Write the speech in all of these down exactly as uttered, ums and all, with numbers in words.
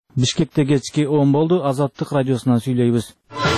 Бишкекте кечки он болду. Азаттык радиосунан сүйлөйбүз.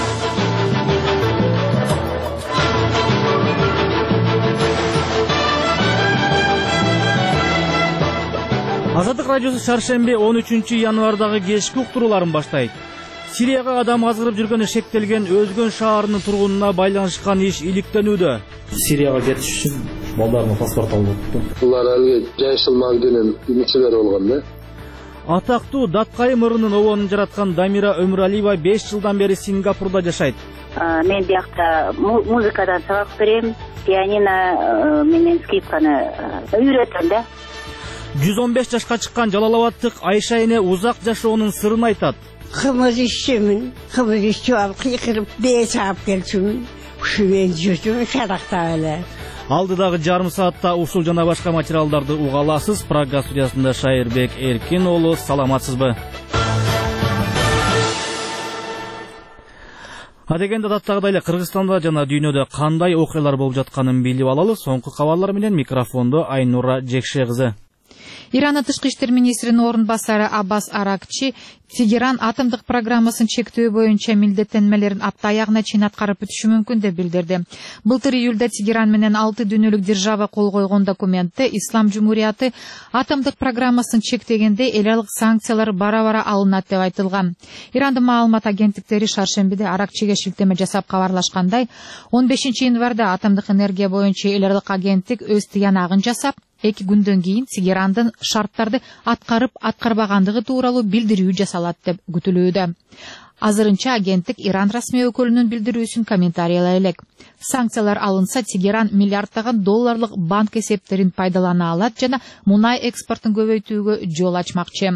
Азаттык радиосу шаршемби он үчүнчү январдагы кечки уктурууларын баштайт. Сирияга адам азгырып жүргөнү шектелген Өзгөн шаарынын тургунуна байланышкан иш иликтенүүдө. Сирияга кетиш үчүн балдарына паспорт алып отупту. Булар элге Жайшыл Магдинин үмүтчүлөрү болгон да. Атактуу Даткай мырынын обонун жараткан Дамира Өмүралиева беш жылдан бери Сингапурда жашайт. Мен биякта музыкадан сабак берем, пианино менен скрипканы үйрөтөм да. жүз он беш жашка чыккан жалалабаттык Айша эне узак жашоонун сырын айтат. Кымыз ишчимин, кымыз ишчип алып кыйкырып бээ чаап келчүмүн. Ушумен жүрчүмүн шаракта эле. Алдыдагы жарым саатта ушул жана башка материалдарды уга аласыз. Прага студиясында Шайырбек Эркин уулу, саламатсызбы? Адегенде даттагыдай эле Кыргызстанда жана дүйнөдө кандай окуялар болуп жатканын билип алалы. Соңку кабарлар менен микрофондо Айнура Жекше кызы. Иранын тышкы иштер министринин орун басары Аббас Аракчи Тегеран атомдук программасын чектөө боюнча милдеттенмелерин апта аягына чейин аткарып бүтүшү мүмкүн деп билдирди. Былтыр июлда Тегеран менен алты дүйнөлүк держава кол койгон документте Ислам Жумурияты атомдук программасын чектегенде эл алык санкциялар бара-бара алынат деп айтылган. Ирандын маалымат агенттиктери шаршембиде Аракчиге шилтеме жасап кабарлашкандай, он бешинчи январда атомдук энергия боюнча эл алык агенттик өз тыянагын жасап, эки күндөн кийин Тегерандын шарттарды аткарып аткарбагандыгы тууралуу билдирүү жасалат деп күтүлүүдө. Азырынча агенттик Иран расмий өкүлүнүн билдирүүсүн комментариялай элек. Санкциялар алынса, Тегеран миллиарддаган долларлык банк эсептерин пайдалана алат жана мунай экспортун көбөйтүүгө жол ачмакчы.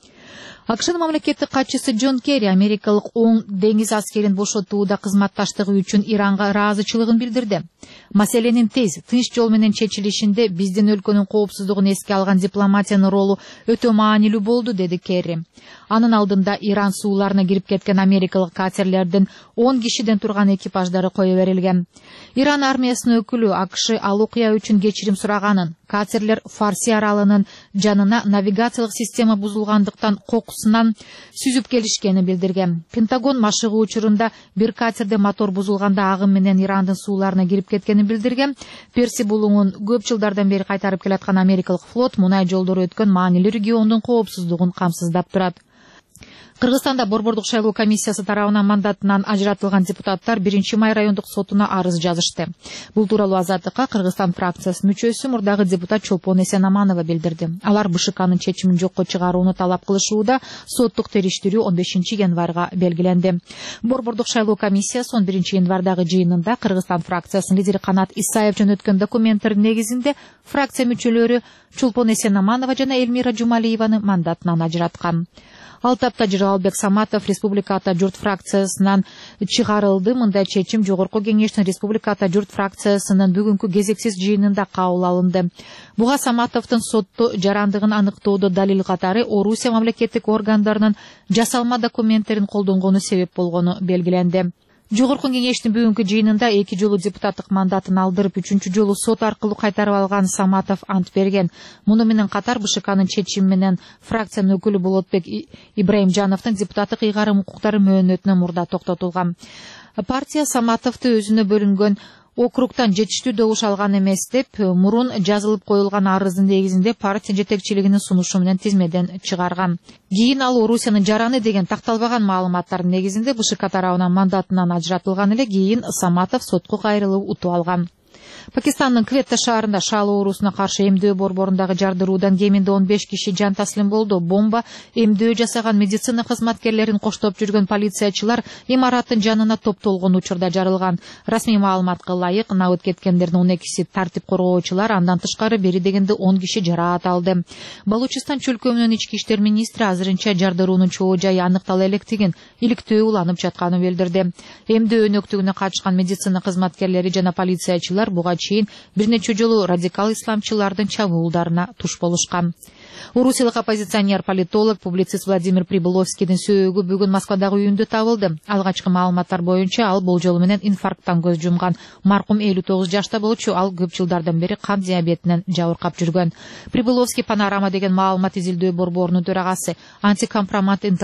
АКШнын мамлекеттик катчысы Джон Керри америкалык оң деңиз аскерин бошотууда кызматташтыгы үчүн Иранга ыраазычылыгын билдирди. Маселенин тез, тынч жол менен чечилишинде биздин өлкөнүн коопсуздугун эске алган дипломатиянын ролу өтө маанилүү болду, деди Керри. Анын алдында Иран сууларына кирип кеткен америкалык катерлердин он кишиден турган экипаждары кое берилген. Иран армиясынын өкүлү АКШ ал окуя үчүн кечирим сураганын, катерлер Фарси аралынын жанына навигациялык система бузулгандыктан кокусунан сүзүп келишкени билдирген. Пентагон машыгуу учурунда бир катерде мотор бузулганда агым менен Ирандын сууларына кирип кеткенин билдирген. Перси булуңун көп жылдардан бери кайтарып келаткан америкалык флот мунай жолдору өткөн маанилүү региондун коопсуздугун камсыздап турат. Кыргызстанда Борбордук шайлоо комиссиясы тарабынан мандатынан ажыратылган депутаттар биринчи май райондук сотуна арыз жазышты. Бул тууралуу Азаттыкка Кыргызстан фракциясынын мүчөсү мурдагы депутат Чолпон Эсенаманова билдирди. Алар БШКнын чечимин жокко чыгарууну талап кылышууда, соттук териштирүү он бешинчи январга белгиленди. Борбордук шайлоо комиссиясы он биринчи январдагы жыйынында Кыргызстан фракциясынын лидери Канат Исаев жөнөткөн документтердин негизинде фракция мүчөлөрү Чолпон Эсенаманова жана Элмира Жумалиеваны мандатынан ажыраткан. Алтапта Жыралбек Саматов Республика Ата Журт фракциясынан чыгарылды. Мындай чечим Жогорку кеңештин Республика Ата Журт фракциясынын бүгүнкү кезексиз жыйынында кабыл алынды. Буга Саматовдун сотто жарандыгын аныктоодо далил катары Орусия мамлекеттик органдарынын жасалма документтерин колдонгону себеп болгону белгиленди. Жогорку кеңештин бүгүнкү жыйынында эки жолу депутаттык мандатын алдырып, үчүнчү жолу сот аркылуу кайтарып алган Саматов ант берген. Муну менен катар БШКнын чечими менен фракциянын өкүлү Болотбек Ибраимжановдун депутаттык ыйгарым укуктары мөөнөтүнө мурда токтотулган. Партия Саматовду өзүнө бөлүнгөн округтан жетиштүү добуш алган эмес деп, мурун жазылып коюлган арыздын негизинде партия жетекчилигинин сунушу менен тизмеден чыгарган. Кийин ал Орусиянын жараны деген такталбаган маалыматтардын негизинде БШК тарабынан мандатынан ажыратылган эле, кийин Саматов сотко кайрылып утуп алган. Пакистандын Кветта шаарында шаал оорусуна каршы эмдөө борборундагы жардыруудан кеминде он беш киши жан таслим болду. Бомба эмдөө жасаган медицина кызматкерлерин коштоп жүргөн полициячылар имараттын жанына топтолгон учурда жарылган. Расмий маалыматка ылайык, набыт кеткендердин он экиси тартип коргоочулар, андан тышкары бери дегенде он киши жараат алды. Балучистан чөлкөмүнүн ички иштер министри азырынча жардыруунун чоо жайы аныктала электигин, иликтөө уланып жатканын билдирди. Эмдөө өнөктүгүнө катышкан медицина кызматкерлери жана полициячылар буга чейин бир нече жолу радикал исламчылардын чабуулдарына туш болушкан. Орусиялык оппозиционер, политолог, публицист Владимир Прибыловскийдин сөөгү бүгүн Москвадагы үйүндө табылды. Алгачкы маалыматтар боюнча ал болжолу менен инфаркттан көз жумган. Маркум элүү тогуз жашта болчу, ал көп жылдардан бери кан диабетинен жабыркап жүргөн. Прибыловский Панорама деген маалымат изилдөө борборунун төрагасы, антикомпромат